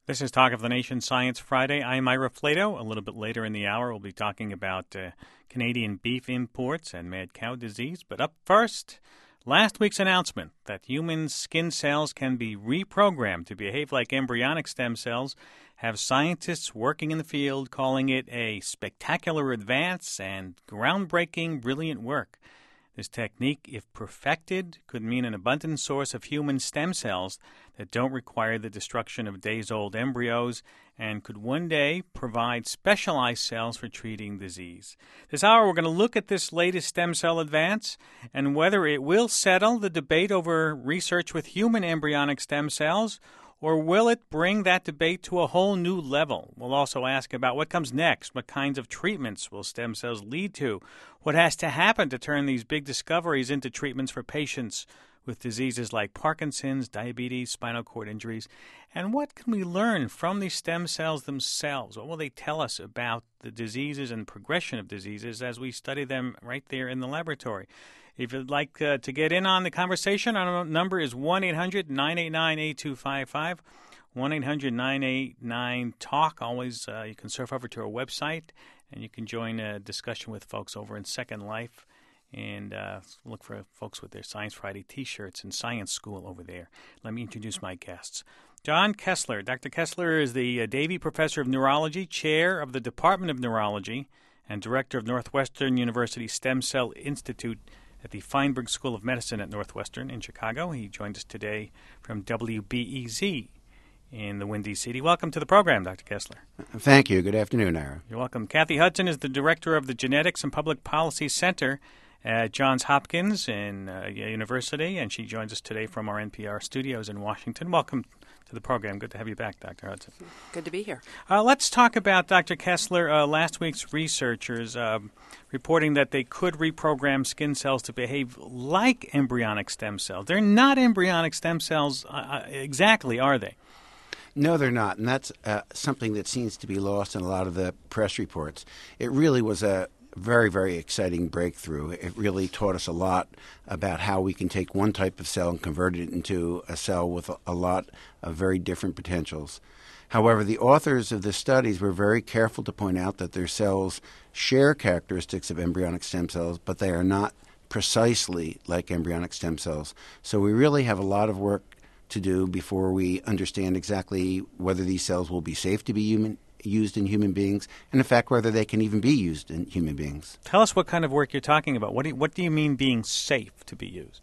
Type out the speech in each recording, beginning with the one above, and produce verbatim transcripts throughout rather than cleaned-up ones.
This is Talk of the Nation Science Friday. I'm Ira Flato. A little bit later in the hour, we'll be talking about uh, Canadian beef imports and mad cow disease. But up first, last week's announcement that human skin cells can be reprogrammed to behave like embryonic stem cells have scientists working in the field calling it a spectacular advance and groundbreaking, brilliant work. This technique, if perfected, could mean an abundant source of human stem cells that don't require the destruction of days-old embryos and could one day provide specialized cells for treating disease. This hour, we're going to look at this latest stem cell advance and whether it will settle the debate over research with human embryonic stem cells, or will it bring that debate to a whole new level? We'll also ask about what comes next. What kinds of treatments will stem cells lead to? What has to happen to turn these big discoveries into treatments for patients with diseases like Parkinson's, diabetes, spinal cord injuries? And what can we learn from these stem cells themselves? What will they tell us about the diseases and progression of diseases as we study them right there in the laboratory? If you'd like uh, to get in on the conversation, our number is one eight hundred nine eight nine eight two five five, one eight hundred nine eight nine talk. Always, uh, you can surf over to our website, and you can join a discussion with folks over in Second Life, and uh, look for folks with their Science Friday T-shirts and Science School over there. Let me introduce my guests. John Kessler. Doctor Kessler is the uh, Davey Professor of Neurology, Chair of the Department of Neurology, and Director of Northwestern University Stem Cell Institute at the Feinberg School of Medicine at Northwestern in Chicago. He joins us today from W B E Z in the Windy City. Welcome to the program, Doctor Kessler. Thank you. Good afternoon, Ira. You're welcome. Kathy Hudson is the Director of the Genetics and Public Policy Center at Johns Hopkins in uh, University, and she joins us today from our N P R studios in Washington. Welcome to the program. Good to have you back, Doctor Hudson. Good to be here. Uh, let's talk about, Doctor Kessler, uh, last week's researchers uh, reporting that they could reprogram skin cells to behave like embryonic stem cells. They're not embryonic stem cells uh, exactly, are they? No, they're not, and that's uh, something that seems to be lost in a lot of the press reports. It really was a very, very exciting breakthrough. It really taught us a lot about how we can take one type of cell and convert it into a cell with a, a lot of very different potentials. However, the authors of the studies were very careful to point out that their cells share characteristics of embryonic stem cells, but they are not precisely like embryonic stem cells. So we really have a lot of work to do before we understand exactly whether these cells will be safe to be human used in human beings, and in fact whether they can even be used in human beings. Tell us what kind of work you're talking about. What do you, what do you mean being safe to be used?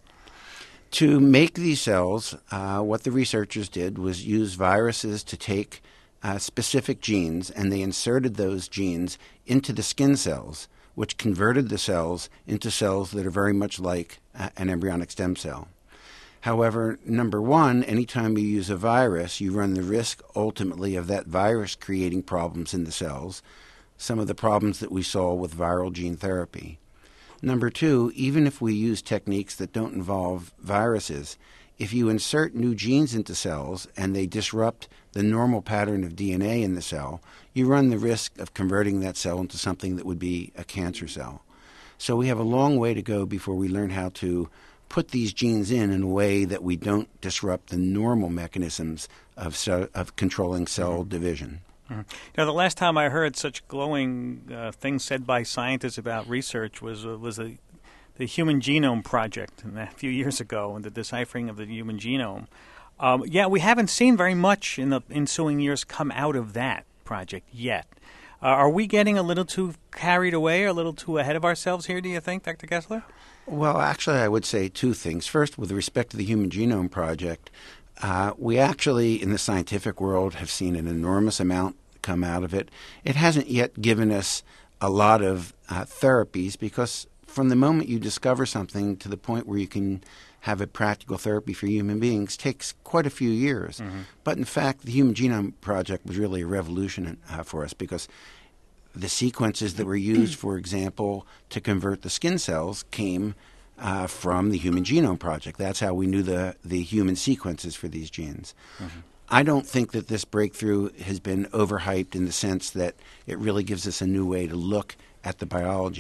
To make these cells, uh, what the researchers did was use viruses to take uh, specific genes, and they inserted those genes into the skin cells, which converted the cells into cells that are very much like uh, an embryonic stem cell. However, number one, anytime you use a virus, you run the risk ultimately of that virus creating problems in the cells, some of the problems that we saw with viral gene therapy. Number two, even if we use techniques that don't involve viruses, if you insert new genes into cells and they disrupt the normal pattern of D N A in the cell, you run the risk of converting that cell into something that would be a cancer cell. So we have a long way to go before we learn how to put these genes in in a way that we don't disrupt the normal mechanisms of so, of controlling cell mm-hmm. division. Mm-hmm. Now, the last time I heard such glowing uh, things said by scientists about research was uh, was a, the Human Genome Project a few years ago, and the deciphering of the human genome. Um, yeah, we haven't seen very much in the ensuing years come out of that project yet. Uh, are we getting a little too carried away or a little too ahead of ourselves here, do you think, Doctor Kessler? Well, actually, I would say two things. First, with respect to the Human Genome Project, uh, we actually, in the scientific world, have seen an enormous amount come out of it. It hasn't yet given us a lot of uh, therapies because from the moment you discover something to the point where you can have a practical therapy for human beings takes quite a few years. Mm-hmm. But in fact, the Human Genome Project was really a revolution uh, for us because the sequences that were used, for example, to convert the skin cells came uh, from the Human Genome Project. That's how we knew the, the human sequences for these genes. Mm-hmm. I don't think that this breakthrough has been overhyped in the sense that it really gives us a new way to look at the biology.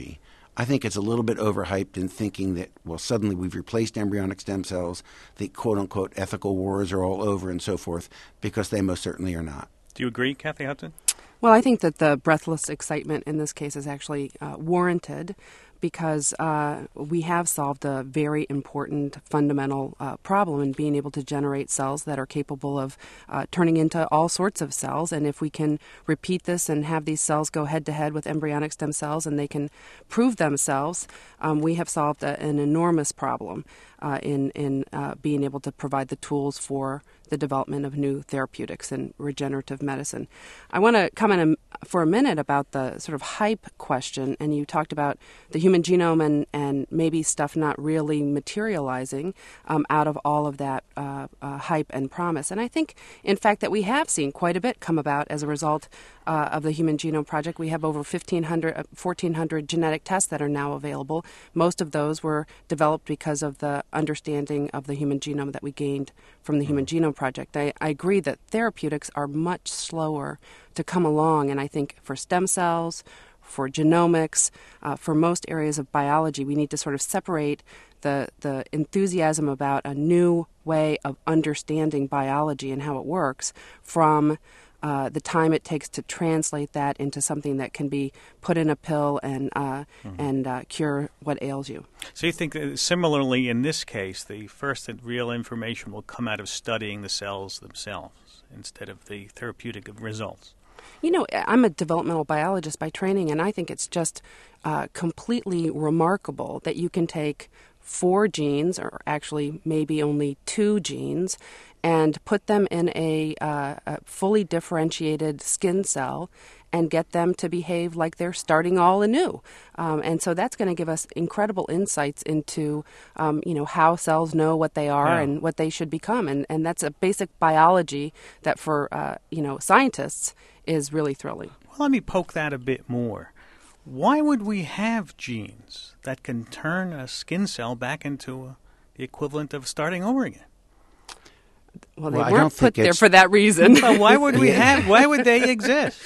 I think it's a little bit overhyped in thinking that, well, suddenly we've replaced embryonic stem cells, the quote-unquote ethical wars are all over and so forth, because they most certainly are not. Do you agree, Kathy Hudson? Well, I think that the breathless excitement in this case is actually uh, warranted, because uh, we have solved a very important fundamental uh, problem in being able to generate cells that are capable of uh, turning into all sorts of cells. And if we can repeat this and have these cells go head-to-head with embryonic stem cells and they can prove themselves, um, we have solved a, an enormous problem uh, in, in uh, being able to provide the tools for the development of new therapeutics and regenerative medicine. I want to comment a, for a minute about the sort of hype question, and you talked about the human genome and, and maybe stuff not really materializing um, out of all of that uh, uh, hype and promise. And I think, in fact, that we have seen quite a bit come about as a result uh, of the Human Genome Project. We have over fifteen hundred, uh, fourteen hundred genetic tests that are now available. Most of those were developed because of the understanding of the human genome that we gained from the Human Genome Project. I, I agree that therapeutics are much slower to come along, and I think for stem cells, for genomics, uh, for most areas of biology, we need to sort of separate the, the enthusiasm about a new way of understanding biology and how it works from uh, the time it takes to translate that into something that can be put in a pill and uh, mm-hmm. and uh, cure what ails you. So you think that similarly in this case, the first real information will come out of studying the cells themselves instead of the therapeutic results? You know, I'm a developmental biologist by training, and I think it's just uh, completely remarkable that you can take four genes, or actually maybe only two genes, and put them in a, uh, a fully differentiated skin cell and get them to behave like they're starting all anew. Um, and so that's going to give us incredible insights into, um, you know, how cells know what they are yeah. and what they should become. And, and that's a basic biology that for, uh, you know, scientists is really thrilling. Well, let me poke that a bit more. Why would we have genes that can turn a skin cell back into a, the equivalent of starting over again? Well, they well, weren't put there for that reason. Well, why would we have? Why would they exist?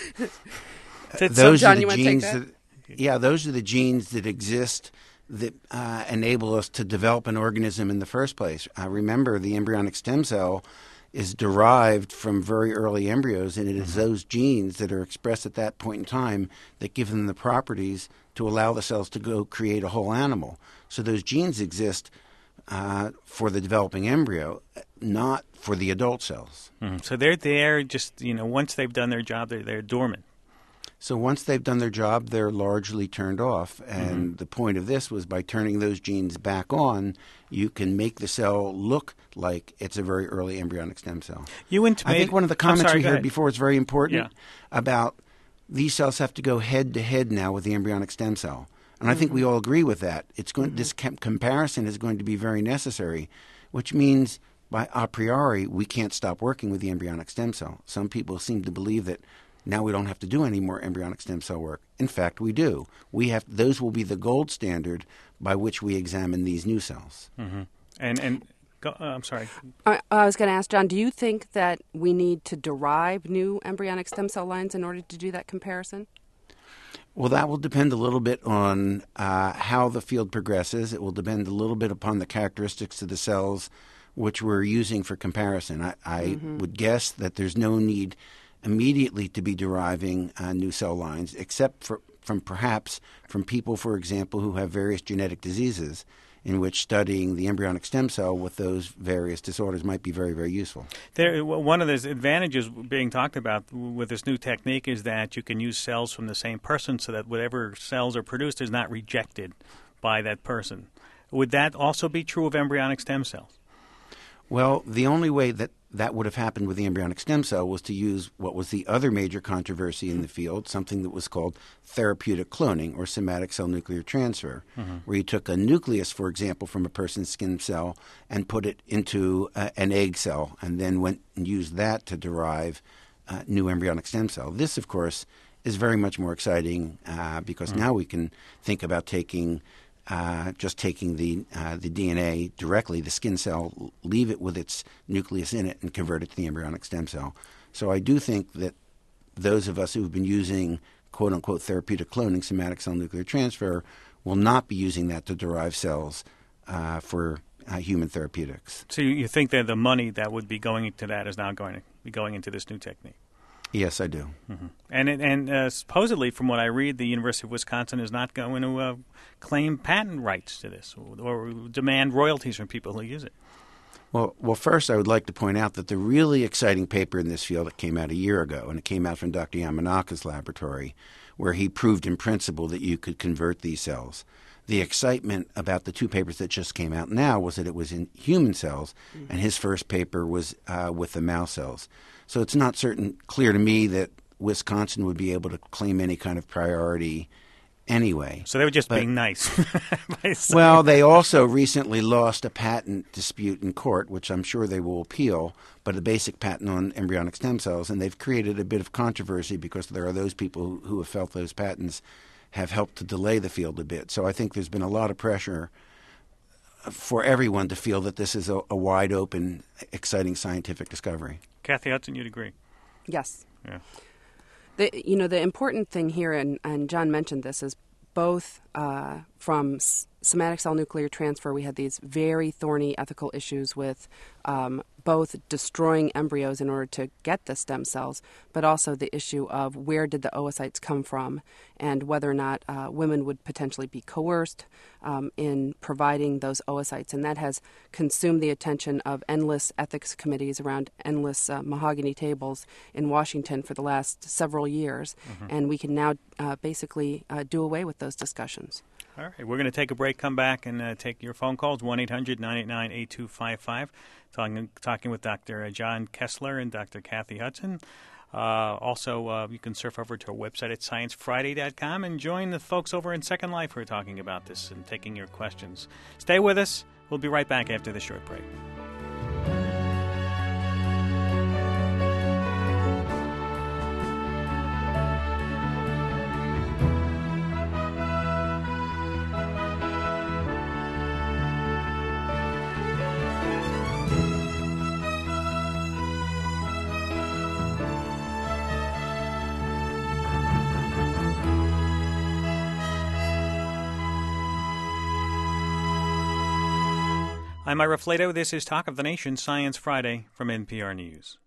Those John, are you the genes that? that, yeah, those are the genes that exist that uh, enable us to develop an organism in the first place. Uh, remember, the embryonic stem cell is derived from very early embryos, and it is those genes that are expressed at that point in time that give them the properties to allow the cells to go create a whole animal. So those genes exist uh, for the developing embryo, not for the adult cells. Mm-hmm. So they're there just, you know, once they've done their job, they're, they're dormant. So once they've done their job, they're largely turned off. And mm-hmm. the point of this was by turning those genes back on, you can make the cell look like it's a very early embryonic stem cell. You intimated, I think one of the comments sorry, we heard before is very important yeah. about these cells have to go head-to-head now with the embryonic stem cell. And mm-hmm. I think we all agree with that. It's going mm-hmm. This com- comparison is going to be very necessary, which means by a priori we can't stop working with the embryonic stem cell. Some people seem to believe that now we don't have to do any more embryonic stem cell work. In fact, we do. We have those will be the gold standard by which we examine these new cells. Mm-hmm. And and go, uh, I'm sorry. I, I was going to ask John. Do you think that we need to derive new embryonic stem cell lines in order to do that comparison? Well, that will depend a little bit on uh, how the field progresses. It will depend a little bit upon the characteristics of the cells which we're using for comparison. I, I mm-hmm. would guess that there's no need immediately to be deriving uh, new cell lines, except for, from perhaps from people, for example, who have various genetic diseases, in which studying the embryonic stem cell with those various disorders might be very, very useful. There, one of the advantages being talked about with this new technique is that you can use cells from the same person so that whatever cells are produced is not rejected by that person. Would that also be true of embryonic stem cells? Well, the only way that that would have happened with the embryonic stem cell was to use what was the other major controversy in the field, something that was called therapeutic cloning or somatic cell nuclear transfer, mm-hmm. where you took a nucleus, for example, from a person's skin cell and put it into uh, an egg cell and then went and used that to derive uh, new embryonic stem cell. This, of course, is very much more exciting uh, because mm-hmm. now we can think about taking Uh, just taking the uh, the D N A directly, the skin cell, leave it with its nucleus in it, and convert it to the embryonic stem cell. So I do think that those of us who have been using quote-unquote therapeutic cloning, somatic cell nuclear transfer, will not be using that to derive cells uh, for uh, human therapeutics. So you, you think that the money that would be going into that is now going to be going into this new technique? Yes, I do. Mm-hmm. And it, and uh, supposedly, from what I read, the University of Wisconsin is not going to uh, claim patent rights to this or, or demand royalties from people who use it. Well, well, first I would like to point out that the really exciting paper in this field that came out a year ago, and it came out from Doctor Yamanaka's laboratory, where he proved in principle that you could convert these cells. The excitement about the two papers that just came out now was that it was in human cells, mm-hmm. and his first paper was uh, with the mouse cells. So it's not certain clear to me that Wisconsin would be able to claim any kind of priority anyway. So they were just but, being nice. Well, they also recently lost a patent dispute in court, which I'm sure they will appeal, but a basic patent on embryonic stem cells, and they've created a bit of controversy because there are those people who, who have felt those patents have helped to delay the field a bit. So I think there's been a lot of pressure for everyone to feel that this is a, a wide open, exciting scientific discovery. Kathy Hudson, you'd agree? Yes. Yeah. The, you know, the important thing here, and, and John mentioned this, is both uh, from s- somatic cell nuclear transfer, we had these very thorny ethical issues with um, both destroying embryos in order to get the stem cells, but also the issue of where did the oocytes come from and whether or not uh, women would potentially be coerced um, in providing those oocytes. And that has consumed the attention of endless ethics committees around endless uh, mahogany tables in Washington for the last several years. Mm-hmm. And we can now uh, basically uh, do away with those discussions. All right, we're going to take a break, come back, and uh, take your phone calls, one eight hundred nine eight nine eight two five five, talking, talking with Doctor John Kessler and Doctor Kathy Hudson. Uh, also, uh, you can surf over to our website at science friday dot com and join the folks over in Second Life who are talking about this and taking your questions. Stay with us. We'll be right back after this short break. I'm Ira Flato. This is Talk of the Nation, Science Friday from N P R News.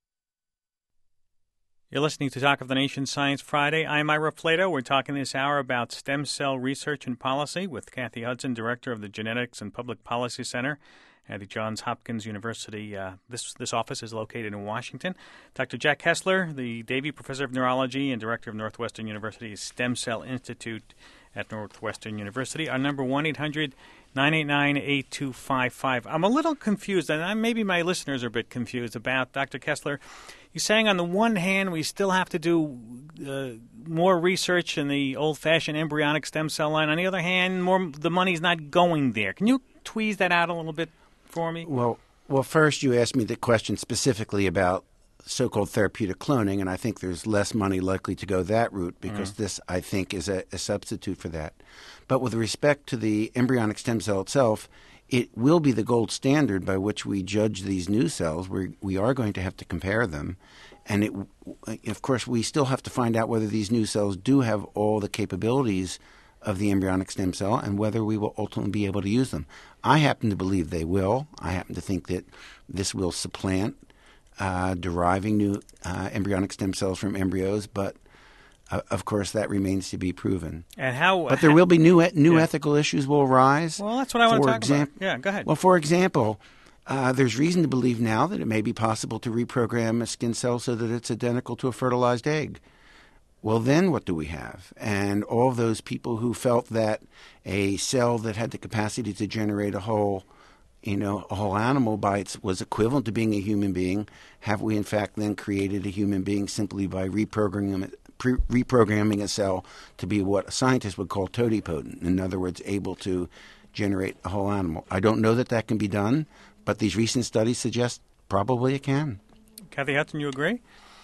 You're listening to Talk of the Nation, Science Friday. I'm Ira Flato. We're talking this hour about stem cell research and policy with Kathy Hudson, Director of the Genetics and Public Policy Center at the Johns Hopkins University. Uh, this this office is located in Washington. Doctor Jack Kessler, the Davey Professor of Neurology and Director of Northwestern University's Stem Cell Institute at Northwestern University. Our number, one eight hundred nine eight nine eight two five five. I'm a little confused, and I, maybe my listeners are a bit confused about Doctor Kessler. You're saying on the one hand we still have to do uh, more research in the old-fashioned embryonic stem cell line. On the other hand, more the money's not going there. Can you tweeze that out a little bit for me? Well, well, first you asked me the question specifically about so-called therapeutic cloning, and I think there's less money likely to go that route because mm-hmm. this, I think, is a, a substitute for that. But with respect to the embryonic stem cell itself, it will be the gold standard by which we judge these new cells. We're, we are going to have to compare them. And, it, of course, we still have to find out whether these new cells do have all the capabilities of the embryonic stem cell and whether we will ultimately be able to use them. I happen to believe they will. I happen to think that this will supplant uh, deriving new uh, embryonic stem cells from embryos, but Uh, of course, that remains to be proven. And how? But there will be new new yeah. ethical issues will arise. Well, that's what I want to talk exam- about. Yeah, go ahead. Well, for example, uh, there's reason to believe now that it may be possible to reprogram a skin cell so that it's identical to a fertilized egg. Well, then what do we have? And all of those people who felt that a cell that had the capacity to generate a whole, you know, a whole animal by its was equivalent to being a human being, have we in fact then created a human being simply by reprogramming it? Pre- reprogramming a cell to be what a scientist would call totipotent, in other words, able to generate a whole animal. I don't know that that can be done, but these recent studies suggest probably it can. Kathy Hudson, you agree?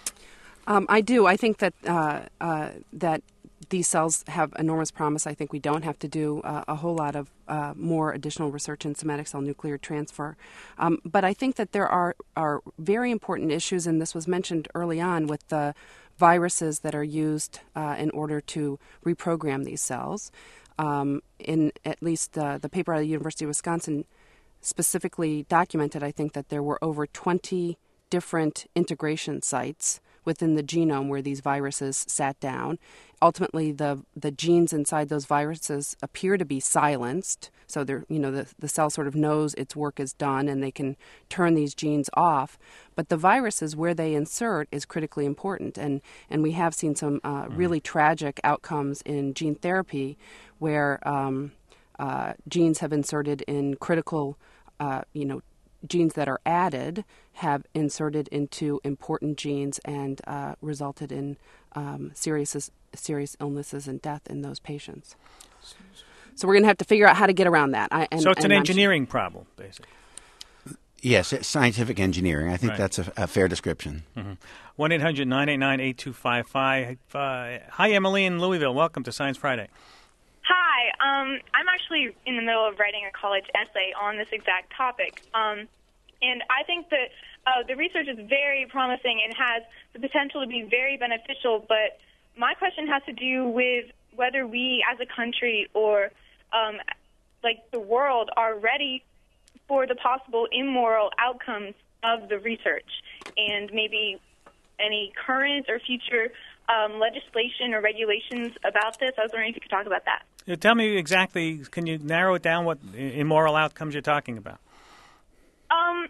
Um, I do. I think that uh, uh, that these cells have enormous promise. I think we don't have to do uh, a whole lot of uh, more additional research in somatic cell nuclear transfer. Um, but I think that there are, are very important issues, and this was mentioned early on with the viruses that are used uh, in order to reprogram these cells. um, in at least uh, the paper out of the University of Wisconsin specifically documented, I think, that there were over twenty different integration sites within the genome where these viruses sat down. Ultimately, the the genes inside those viruses appear to be silenced, so they're, you know, the, the cell sort of knows its work is done and they can turn these genes off. But the viruses, where they insert, is critically important, and and we have seen some uh, mm. really tragic outcomes in gene therapy, where um, uh, genes have inserted in critical, uh, you know, genes that are added have inserted into important genes and uh, resulted in um, serious serious illnesses and death in those patients. So we're going to have to figure out how to get around that. I, and, so it's an I'm engineering sure. problem, basically. Yes, it's scientific engineering. I think right. that's a, a fair description. one eight hundred nine eight nine eight two five five. Uh, hi, Emily in Louisville. Welcome to Science Friday. Hi. Um, I'm actually in the middle of writing a college essay on this exact topic. Um, and I think that uh, the research is very promising and has the potential to be very beneficial. But my question has to do with whether we as a country or um, like the world are ready for the possible immoral outcomes of the research, and maybe any current or future um, legislation or regulations about this. I was wondering if you could talk about that. Yeah, tell me exactly, can you narrow it down what immoral outcomes you're talking about? Um,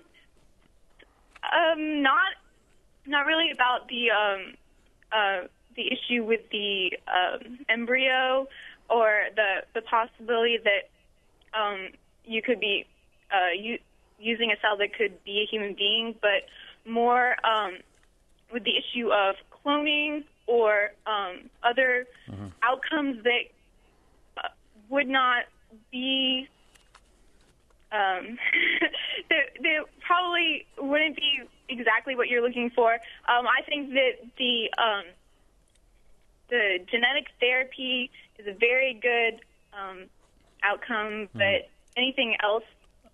um, not, not really about the um, uh, the issue with the um, embryo or the the possibility that um, you could be uh, u- using a cell that could be a human being, but more um, with the issue of cloning or um, other mm-hmm. outcomes that uh, would not be. Um, that, that probably wouldn't be exactly what you're looking for. Um, I think that the um, the genetic therapy is a very good um, outcome, but mm. anything else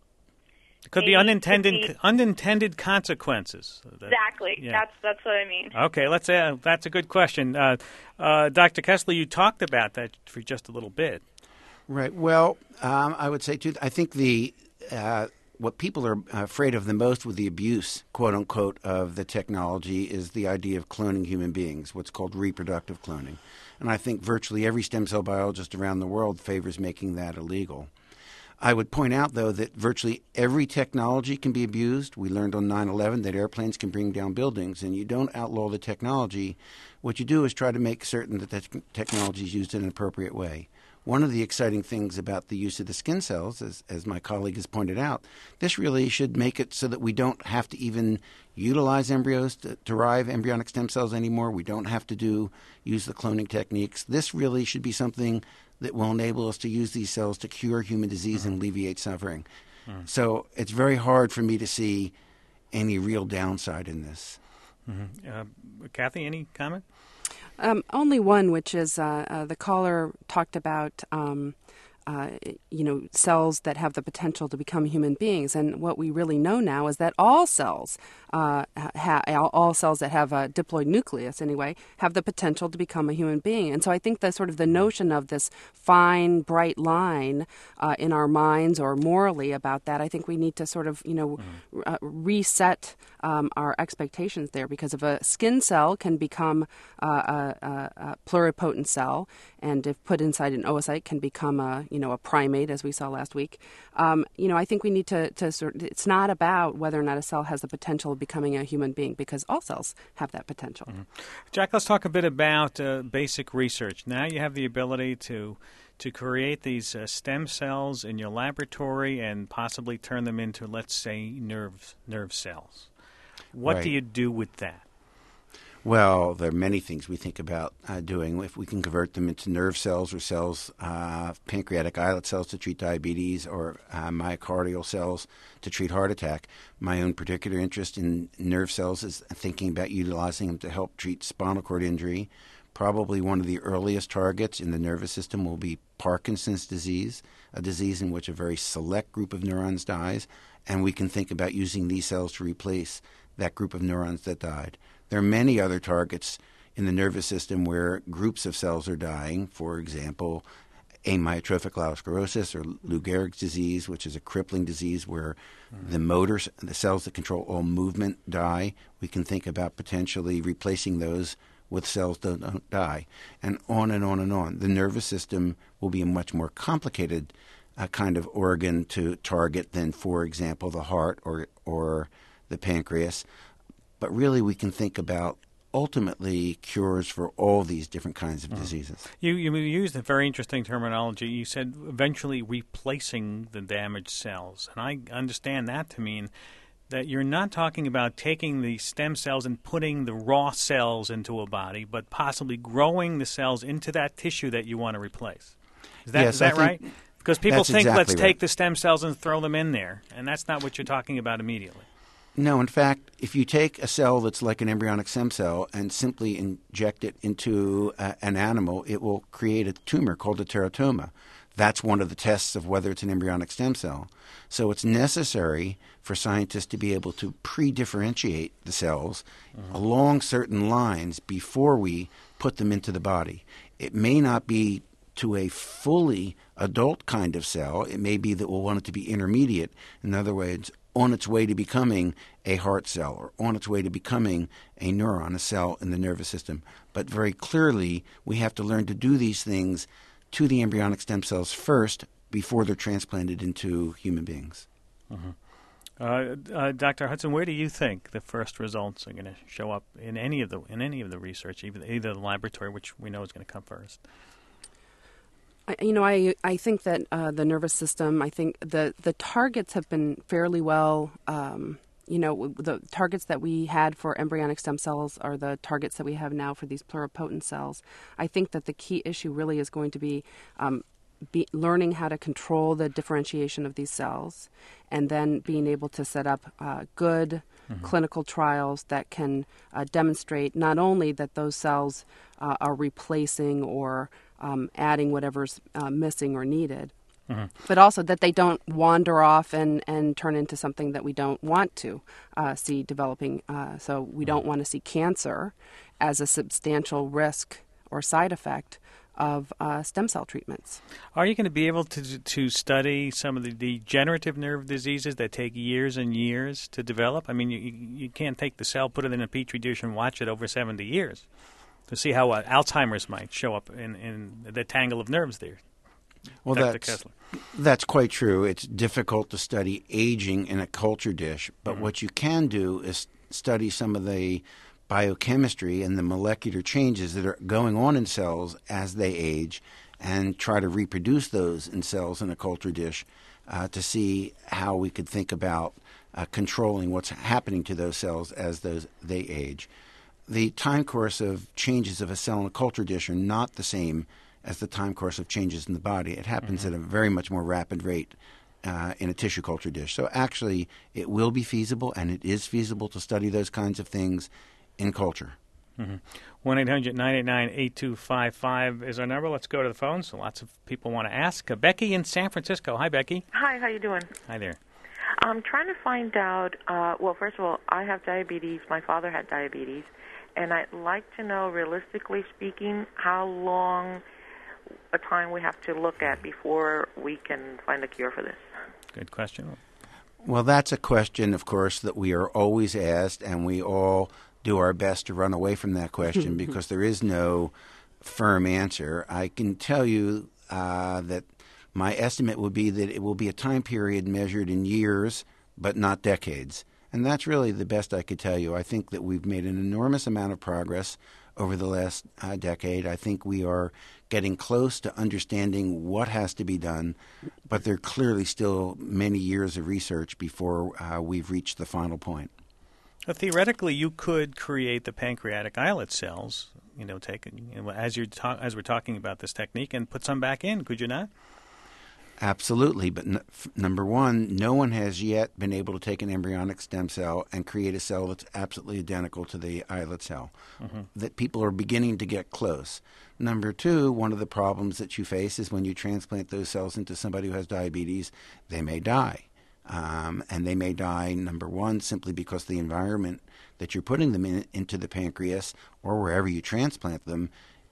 it could be unintended could be, unintended consequences. Exactly. Yeah. That's that's what I mean. Okay, let's. Uh, that's a good question, uh, uh, Doctor Kessler. You talked about that for just a little bit. Right. Well, um, I would say too. I think the Uh, what people are afraid of the most with the abuse, quote unquote, of the technology is the idea of cloning human beings, what's called reproductive cloning. And I think virtually every stem cell biologist around the world favors making that illegal. I would point out, though, that virtually every technology can be abused. We learned on nine eleven that airplanes can bring down buildings, and you don't outlaw the technology. What you do is try to make certain that the te- technology is used in an appropriate way. One of the exciting things about the use of the skin cells, as, as my colleague has pointed out, this really should make it so that we don't have to even utilize embryos to derive embryonic stem cells anymore. We don't have to do use the cloning techniques. This really should be something that will enable us to use these cells to cure human disease mm-hmm. and alleviate suffering. Mm-hmm. So it's very hard for me to see any real downside in this. Mm-hmm. Uh, Kathy, any comment? Um, only one, which is uh, uh, the caller talked about, um, uh, you know, cells that have the potential to become human beings. And what we really know now is that all cells, uh, ha- all cells that have a diploid nucleus anyway, have the potential to become a human being. And so I think that sort of the notion of this fine, bright line uh, in our minds or morally about that, I think we need to sort of, you know, mm-hmm. uh, reset um, our expectations there, because if a skin cell can become uh, a, a, a pluripotent cell, and if put inside an oocyte can become a, you know, a primate, as we saw last week, um, you know, I think we need to, to sort of, it's not about whether or not a cell has the potential of becoming a human being, because all cells have that potential. Mm-hmm. Jack, let's talk a bit about uh, basic research. Now you have the ability to to create these uh, stem cells in your laboratory and possibly turn them into, let's say, nerve nerve cells. What right. do you do with that? Well, there are many things we think about uh, doing. If we can convert them into nerve cells or cells, uh, pancreatic islet cells to treat diabetes, or uh, myocardial cells to treat heart attack. My own particular interest in nerve cells is thinking about utilizing them to help treat spinal cord injury. Probably one of the earliest targets in the nervous system will be Parkinson's disease, a disease in which a very select group of neurons dies, and we can think about using these cells to replace that group of neurons that died. There are many other targets in the nervous system where groups of cells are dying. For example, amyotrophic lateral sclerosis or Lou Gehrig's disease, which is a crippling disease where mm-hmm. the motors, the cells that control all movement die. We can think about potentially replacing those with cells that don't die, and on and on and on. The nervous system will be a much more complicated uh, kind of organ to target than, for example, the heart or or the pancreas. But really, we can think about ultimately cures for all these different kinds of mm. diseases. You, you used a very interesting terminology. You said eventually replacing the damaged cells. And I understand that to mean that you're not talking about taking the stem cells and putting the raw cells into a body, but possibly growing the cells into that tissue that you want to replace. Is that, yes, is that right? Because people think, exactly let's right. take the stem cells and throw them in there. And that's not what you're talking about immediately. No, in fact, if you take a cell that's like an embryonic stem cell and simply inject it into uh, an animal, it will create a tumor called a teratoma. That's one of the tests of whether it's an embryonic stem cell. So it's necessary for scientists to be able to pre-differentiate the cells mm-hmm. along certain lines before we put them into the body. It may not be to a fully adult kind of cell. It may be that we'll want it to be intermediate. In other words, on its way to becoming a heart cell or on its way to becoming a neuron, a cell in the nervous system. But very clearly, we have to learn to do these things to the embryonic stem cells first before they're transplanted into human beings. Mm-hmm. Uh, uh, Doctor Hudson, where do you think the first results are going to show up in any of the in any of the research, either, either the laboratory, which we know is going to come first? I, you know, I I think that uh, the nervous system, I think the, the targets have been fairly well, um, you know, the targets that we had for embryonic stem cells are the targets that we have now for these pluripotent cells. I think that the key issue really is going to be, um, be learning how to control the differentiation of these cells and then being able to set up uh, good mm-hmm. clinical trials that can uh, demonstrate not only that those cells uh, are replacing or Um, adding whatever's uh, missing or needed, mm-hmm. but also that they don't wander off and, and turn into something that we don't want to uh, see developing. Uh, so we mm-hmm. don't want to see cancer as a substantial risk or side effect of uh, stem cell treatments. Are you going to be able to to study some of the degenerative nerve diseases that take years and years to develop? I mean, you, you can't take the cell, put it in a petri dish, and watch it over seventy years. To see how uh, Alzheimer's might show up in, in the tangle of nerves there. Well, Doctor that's, Kessler. That's quite true. It's difficult to study aging in a culture dish, but mm-hmm. what you can do is study some of the biochemistry and the molecular changes that are going on in cells as they age and try to reproduce those in cells in a culture dish uh, to see how we could think about uh, controlling what's happening to those cells as those they age. The time course of changes of a cell in a culture dish are not the same as the time course of changes in the body. It happens mm-hmm. at a very much more rapid rate uh, in a tissue culture dish. So actually, it will be feasible, and it is feasible to study those kinds of things in culture. Mm-hmm. one eight hundred nine eight nine eight two five five is our number. Let's go to the phone. So lots of people want to ask. Uh, Becky in San Francisco. Hi, Becky. Hi, how you doing? Hi there. I'm trying to find out, uh, well, first of all, I have diabetes. My father had diabetes. And I'd like to know, realistically speaking, how long a time we have to look at before we can find a cure for this. Good question. Well, that's a question, of course, that we are always asked, and we all do our best to run away from that question because there is no firm answer. I can tell you uh, that my estimate would be that it will be a time period measured in years, but not decades. And that's really the best I could tell you. I think that we've made an enormous amount of progress over the last uh, decade. I think we are getting close to understanding what has to be done, but there are clearly still many years of research before uh, we've reached the final point. Well, theoretically, you could create the pancreatic islet cells, you know, take you know, as you're ta- as we're talking about this technique, and put some back in, could you not? Absolutely, but n- f- number one, no one has yet been able to take an embryonic stem cell and create a cell that's absolutely identical to the islet cell. Mm-hmm. That people are beginning to get close. Number two, one of the problems that you face is when you transplant those cells into somebody who has diabetes, they may die. Um, and they may die, number one, simply because the environment that you're putting them in, into the pancreas or wherever you transplant them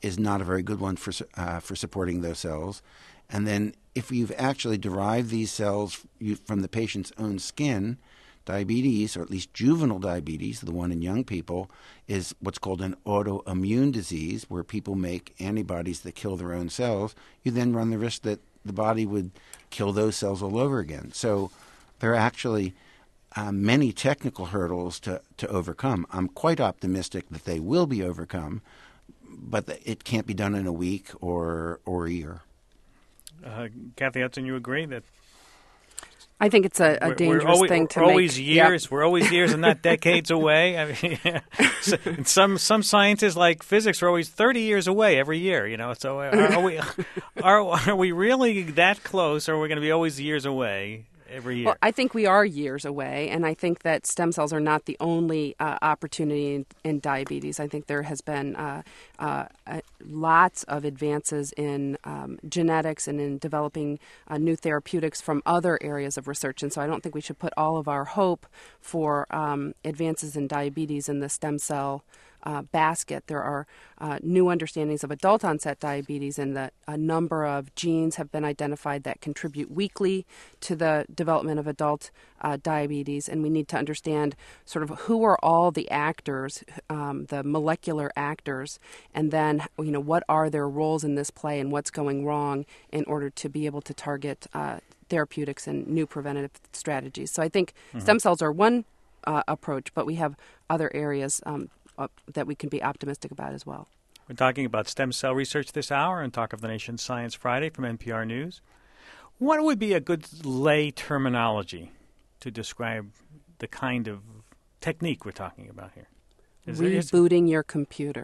is not a very good one for uh, for supporting those cells. And then if you've actually derived these cells from the patient's own skin, diabetes, or at least juvenile diabetes, the one in young people, is what's called an autoimmune disease, where people make antibodies that kill their own cells. You then run the risk that the body would kill those cells all over again. So there are actually uh, many technical hurdles to, to overcome. I'm quite optimistic that they will be overcome, but it can't be done in a week or, or a year. Uh, Kathy Hudson, you agree that I think it's a, a we're, dangerous we're always, thing to we're make. Always years, Yep. We're always years and not decades away. I mean, yeah. so, some some scientists like physics are always thirty years away every year. You know, so are, are we are are we really that close, or are we going to be always years away every year? Well, I think we are years away, and I think that stem cells are not the only uh, opportunity in, in diabetes. I think there has been uh, uh, uh, lots of advances in um, genetics and in developing uh, new therapeutics from other areas of research, and so I don't think we should put all of our hope for um, advances in diabetes in the stem cell Uh, basket. There are uh, new understandings of adult onset diabetes, and that a number of genes have been identified that contribute weakly to the development of adult uh, diabetes, and we need to understand sort of who are all the actors, um, the molecular actors, and then you know what are their roles in this play and what's going wrong in order to be able to target uh, therapeutics and new preventative strategies. So I think mm-hmm. stem cells are one uh, approach, but we have other areas um, Uh, that we can be optimistic about as well. We're talking about stem cell research this hour on Talk of the Nation Science Friday from N P R News. What would be a good lay terminology to describe the kind of technique we're talking about here? Is Rebooting there, is... your computer.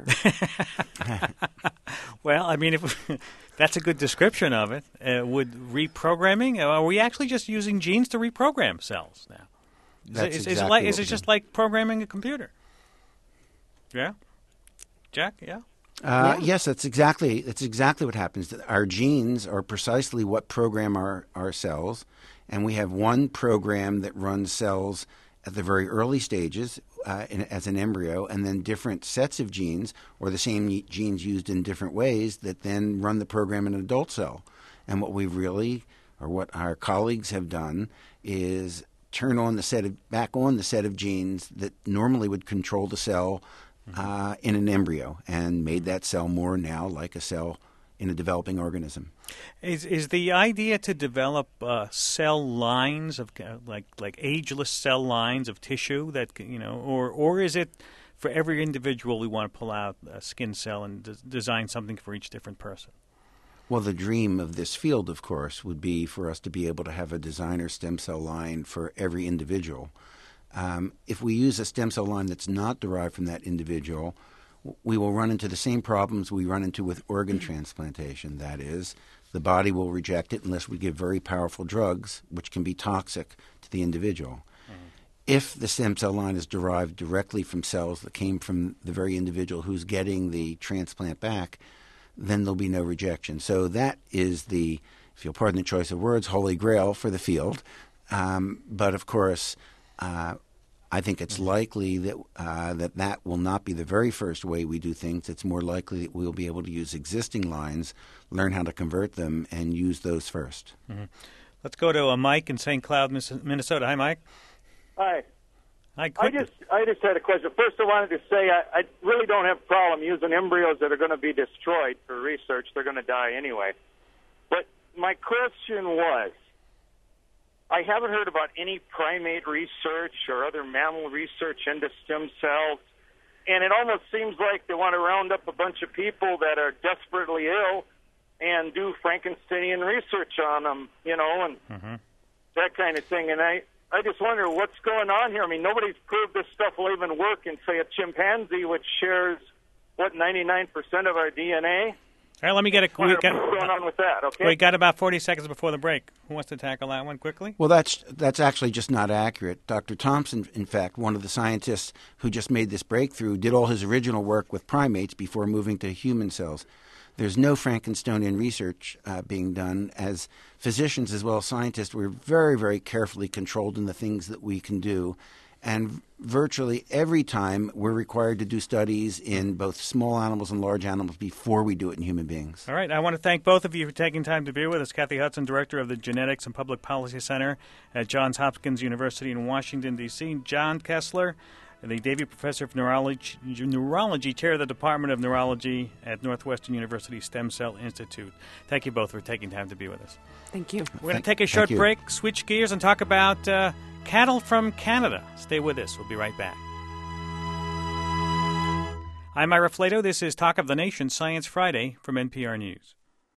Well, I mean, if that's a good description of it. Uh, would reprogramming, are we actually just using genes to reprogram cells now? Is, that's it, is, exactly is it, like, is it just doing. like programming a computer? Yeah, Jack. Yeah. Uh, yeah. Yes, that's exactly that's exactly what happens. Our genes are precisely what program our, our cells, and we have one program that runs cells at the very early stages uh, in, as an embryo, and then different sets of genes, or the same genes used in different ways, that then run the program in an adult cell. And what we really, or what our colleagues have done, is turn on the set of back on the set of genes that normally would control the cell Uh, in an embryo, and made that cell more now like a cell in a developing organism. Is is the idea to develop uh, cell lines of uh, like like ageless cell lines of tissue that you know, or or is it for every individual we want to pull out a skin cell and de- design something for each different person? Well, the dream of this field, of course, would be for us to be able to have a designer stem cell line for every individual. Um, if we use a stem cell line that's not derived from that individual, we will run into the same problems we run into with organ transplantation. That is, the body will reject it unless we give very powerful drugs, which can be toxic to the individual. Mm-hmm. If the stem cell line is derived directly from cells that came from the very individual who's getting the transplant back, then there'll be no rejection. So that is the, if you'll pardon the choice of words, holy grail for the field. Um, but of course, Uh, I think it's likely that uh, that that will not be the very first way we do things. It's more likely that we'll be able to use existing lines, learn how to convert them, and use those first. Mm-hmm. Let's go to uh, Mike in Saint Cloud, Minnesota. Hi, Mike. Hi. Hi. I just I just had a question. First, I wanted to say I, I really don't have a problem using embryos that are going to be destroyed for research. They're going to die anyway. But my question was, I haven't heard about any primate research or other mammal research into stem cells, and it almost seems like they want to round up a bunch of people that are desperately ill and do Frankensteinian research on them, you know, and mm-hmm. that kind of thing. And I, I just wonder what's going on here. I mean, nobody's proved this stuff will even work in, say, a chimpanzee, which shares, what, ninety-nine percent of our D N A? All right, let me get a quick. What's going on with that? Okay, we got about forty seconds before the break. Who wants to tackle that one quickly? Well, that's that's actually just not accurate. Doctor Thompson, in fact, one of the scientists who just made this breakthrough, did all his original work with primates before moving to human cells. There's no Frankensteinian research uh, being done. As physicians as well as scientists, we're very, very carefully controlled in the things that we can do. And virtually every time we're required to do studies in both small animals and large animals before we do it in human beings. All right. I want to thank both of you for taking time to be with us. Kathy Hudson, Director of the Genetics and Public Policy Center at Johns Hopkins University in Washington, D C John Kessler, the Davey Professor of Neurology, Neurology, Chair of the Department of Neurology at Northwestern University Stem Cell Institute. Thank you both for taking time to be with us. Thank you. We're going to take a short break, switch gears, and talk about uh, cattle from Canada. Stay with us. We'll be right back. I'm Ira Flato. This is Talk of the Nation, Science Friday from N P R News.